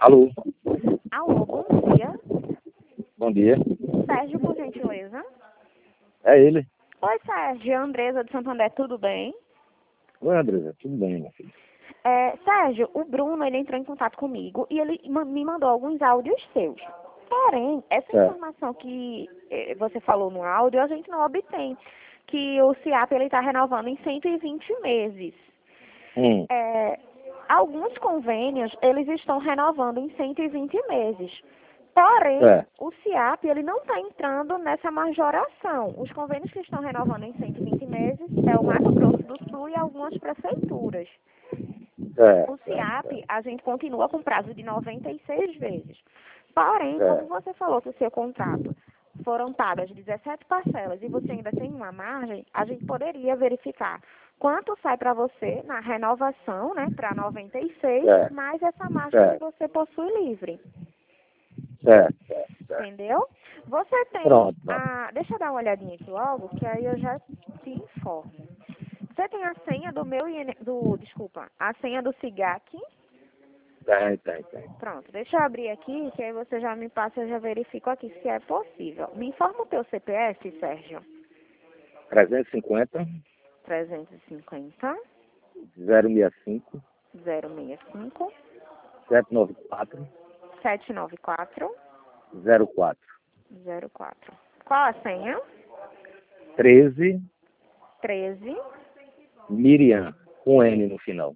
Alô, Alô, bom dia. bom dia. Sérgio, por gentileza. É ele. Oi, Sérgio. Andresa de Santo André, tudo bem? Oi, Andresa, tudo bem, meu filho? Sérgio, o Bruno, ele entrou em contato comigo e ele me mandou alguns áudios seus. Porém, essa Certo. informação que você falou no áudio, a gente não obtém. Que o CIAP ele está renovando em 120 meses. Hum, Alguns convênios, eles estão renovando em 120 meses. Porém, é, o CIAP, ele não está entrando nessa majoração. Os convênios que estão renovando em 120 meses é o Mato Grosso do Sul e algumas prefeituras. O CIAP, a gente continua com prazo de 96 vezes. Porém, como você falou que o seu contrato foram pagas 17 parcelas e você ainda tem uma margem, a gente poderia verificar quanto sai para você na renovação, né, para 96, mais essa margem que você possui livre. certo. Entendeu? Você tem Pronto. deixa eu dar uma olhadinha aqui logo, que aí eu já te informo. Você tem a senha do meu a senha do SIGAC? Tem. Pronto, deixa eu abrir aqui, que aí você já me passa, eu já verifico aqui se é possível. Me informa o teu CPF, Sérgio. 350 350 065 065 794 794 04 04. Qual a senha? 13 13 Miriam, com N no final.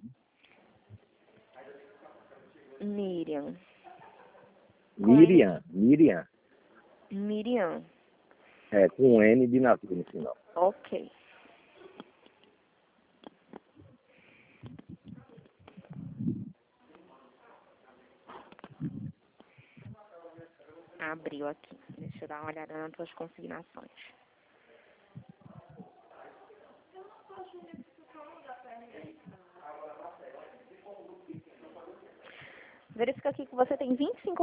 Miriam. Miriam. Miriam. É, com N de navio no final. Ok. Abriu aqui. Deixa eu dar uma olhada nas tuas consignações. Verifica aqui que você tem R$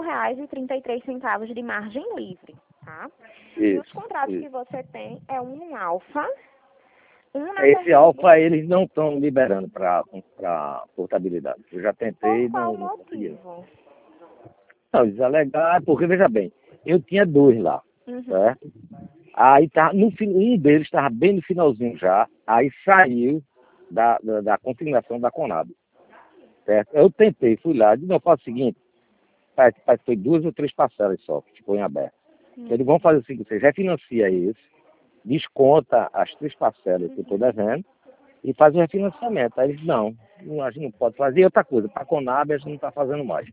25,33 de margem livre, tá? E os contratos que você tem é um alfa, Esse alfa eles não estão liberando para portabilidade. Eu já tentei, Por qual não consegui. motivo? Não, eles alegaram, porque veja bem, eu tinha dois lá, Uhum. certo? Aí tá, um deles estava bem no finalzinho já, aí saiu da consignação da Conab, certo? Eu tentei, fui lá, disse, não, faz o seguinte, parece que foi 2 ou 3 parcelas só que ficou em aberto. Eles vão fazer o seguinte, você refinancia esse, desconta as 3 parcelas que eu estou devendo e faz o refinanciamento. Aí eles, não, a gente não pode fazer. E outra coisa, para a Conab a gente não está fazendo mais.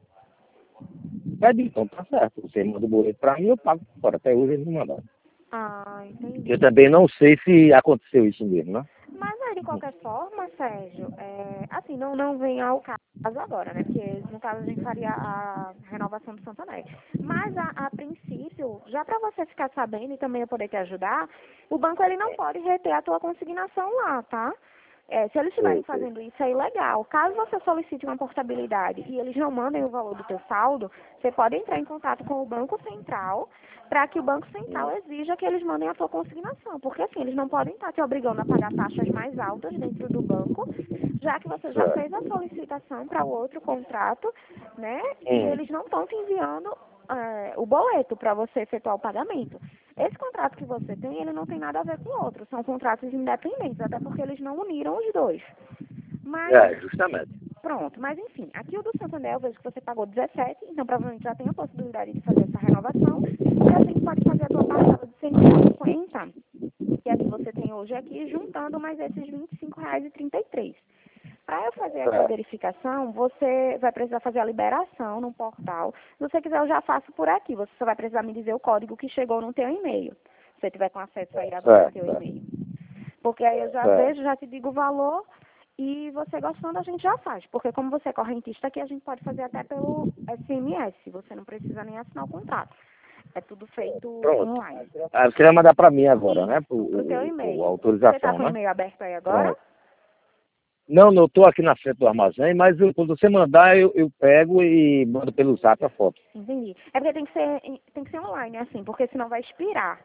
Pede, então, tá certo. Você manda o boleto para mim, eu pago fora. Até hoje eles não mandaram. Entendi. Eu também não sei se aconteceu isso mesmo, né? Mas aí, de qualquer forma, Sérgio, assim, não vem ao caso agora, né? Porque, no caso, a gente faria a renovação do Santander. Mas, a princípio, já para você ficar sabendo e também eu poder te ajudar, o banco, ele não pode reter a tua consignação lá, tá? Se eles estiverem fazendo isso, é ilegal. Caso você solicite uma portabilidade e eles não mandem o valor do teu saldo, você pode entrar em contato com o Banco Central para que o Banco Central exija que eles mandem a tua consignação. Porque, assim, eles não podem estar te obrigando a pagar taxas mais altas dentro do banco, já que você já fez a solicitação para o outro contrato, né? E eles não estão te enviando o boleto para você efetuar o pagamento. Esse contrato que você tem, ele não tem nada a ver com o outro. São contratos independentes, até porque eles não uniram os dois. Mas, Justamente. pronto. Mas, enfim, aqui o do Santander, eu vejo que você pagou 17, então provavelmente já tem a possibilidade de fazer essa renovação. E a gente pode fazer a tua parcela de 150, que é a que você tem hoje aqui, juntando mais esses R$ 25,33. Para eu fazer essa verificação, você vai precisar fazer a liberação no portal. Se você quiser, eu já faço por aqui. Você só vai precisar me dizer o código que chegou no teu e-mail. Se você tiver com acesso aí agora no teu e-mail. Porque aí eu já vejo, já te digo o valor e você gostando a gente já faz. Porque como você é correntista aqui, a gente pode fazer até pelo SMS. Você não precisa nem assinar o contrato. É tudo feito online. Você vai mandar para mim agora, né? Pro teu e-mail. A autorização, você tá com o e-mail aberto aí agora? Não, eu estou aqui na frente do armazém, mas quando você mandar, eu pego e mando pelo zap a foto. Entendi. É porque tem que ser online, assim, porque senão vai expirar.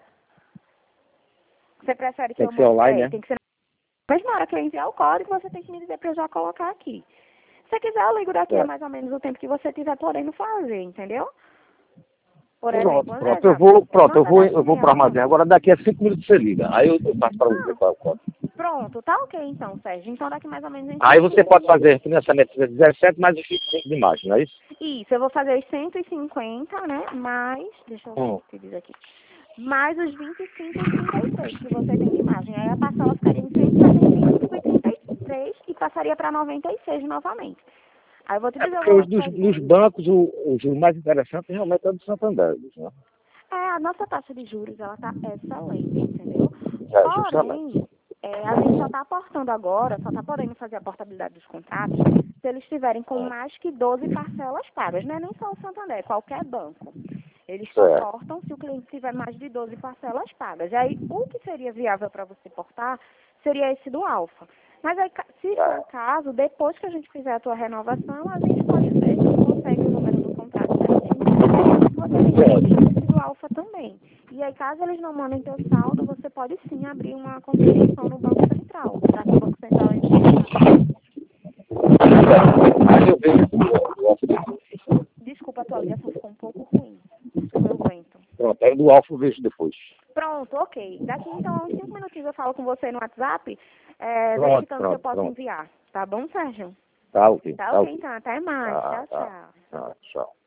Você prefere que Tem eu que ser online, né? Tem que ser na mesma hora que eu enviar o código, você tem que me dizer para eu já colocar aqui. Se quiser, eu ligo daqui a É. mais ou menos o tempo que você estiver podendo fazer, entendeu? Por Pronto, exemplo, pronto, André, eu vou pro armazém. Agora daqui a 5 minutos você liga. Aí eu passo para você qual é o código. Pronto, tá ok então, Sérgio. Então daqui mais ou menos em Aí 5 você minutos. pode fazer financiamento de 17 mais os 25 de imagem, não é isso? Isso, eu vou fazer os 150, né? Mais, deixa eu ver o que diz aqui. Mais os 25 e 33 que você tem de imagem. Aí a parcela ficaria em 175 e 33 e passaria para 96 novamente. Aí eu vou te É dizer o porque valor os que seria. dos bancos, o juro mais interessante realmente é o do Santander, né? A nossa taxa de juros, ela tá excelente, entendeu? É, Porém, justamente. a gente só está aportando agora, só está podendo fazer a portabilidade dos contratos se eles estiverem com mais que 12 parcelas pagas. Não é nem só o Santander, é qualquer banco. Eles só Certo. portam se o cliente tiver mais de 12 parcelas pagas. E aí, o que seria viável para você portar seria esse do Alfa. Mas aí, se for o caso, depois que a gente fizer a tua renovação, a gente pode ver se consegue o número do contrato certinho. Você tem esse do Alfa também. E aí, caso eles não mandem teu saldo, você pode sim abrir uma contribuição no Banco Central, para que o Banco Central entre em contato. Aí eu vejo. Desculpa, a tua ligação ficou um pouco ruim. Eu aguento. Pronto, aí do Alfa eu vejo depois. Pronto, ok. Daqui então a uns 5 minutinhos eu falo com você no WhatsApp, verificando se eu posso enviar. Tá bom, Sérgio? Tá ok. Tá ok, então. Até mais. Tá, Tchau, tá. tchau. Tá, tchau.